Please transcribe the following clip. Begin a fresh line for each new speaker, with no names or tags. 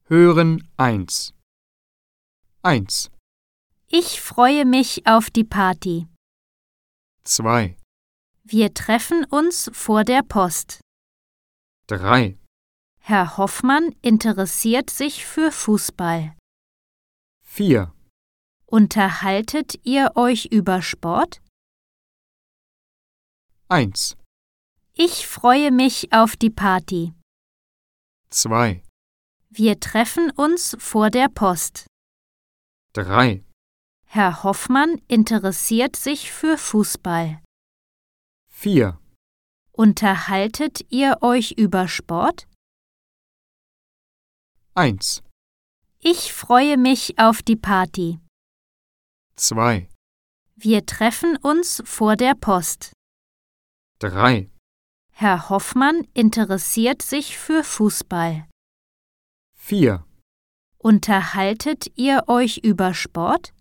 Hören 1. 1,
Ich freue mich auf die Party.
2,
Wir treffen uns vor der Post.
3,
Herr Hoffmann interessiert sich für Fußball.
4,
Unterhaltet ihr euch über Sport?
1,
Ich freue mich auf die Party.
2,
Wir treffen uns vor der Post.
3,
Herr Hoffmann interessiert sich für Fußball.
4,
Unterhaltet ihr euch über Sport?
1,
Ich freue mich auf die Party.
2,
Wir treffen uns vor der Post.
3,
Herr Hoffmann interessiert sich für Fußball.
4,
Unterhaltet ihr euch über Sport?